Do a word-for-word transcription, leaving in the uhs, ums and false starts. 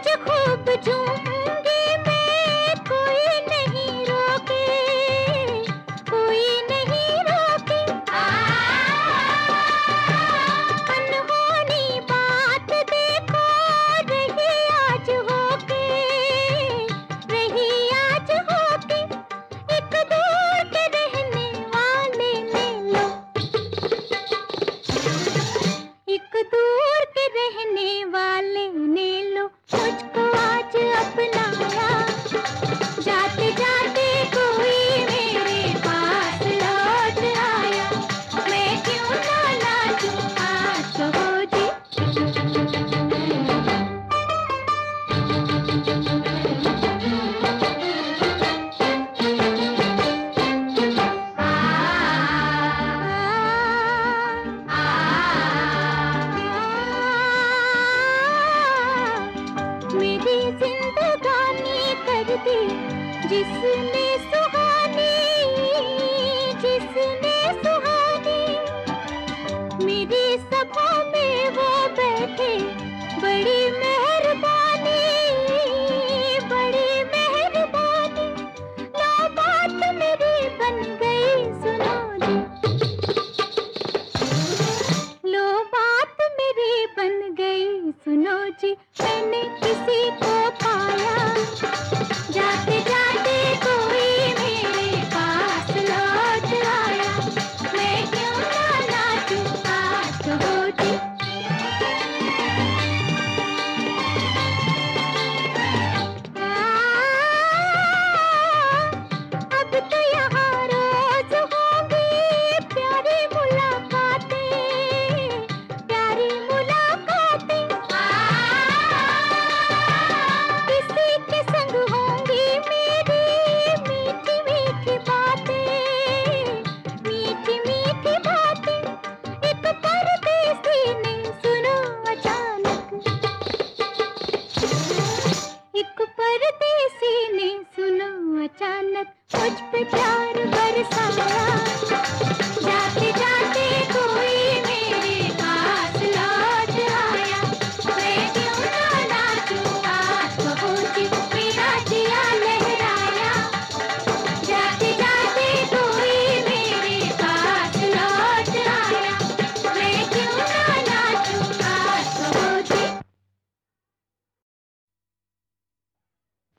खूब झूमूंगी मैं, कोई नहीं रोके, कोई नहीं रोके। अनहोनी बात देखो रही आज होके, रही आज होके। एक दूर के रहने वाले ने लो, एक दूर के रहने वाले ने लो मुझको आज अपनाया। जाते जाते कोई मेरे पास लौट आया, मैं क्यों ना नाचूं आज कहो जी। मेरी जिंदगानी कर दी जिसने सुहानी, जिसने सुहानी। मेरी सभा में वो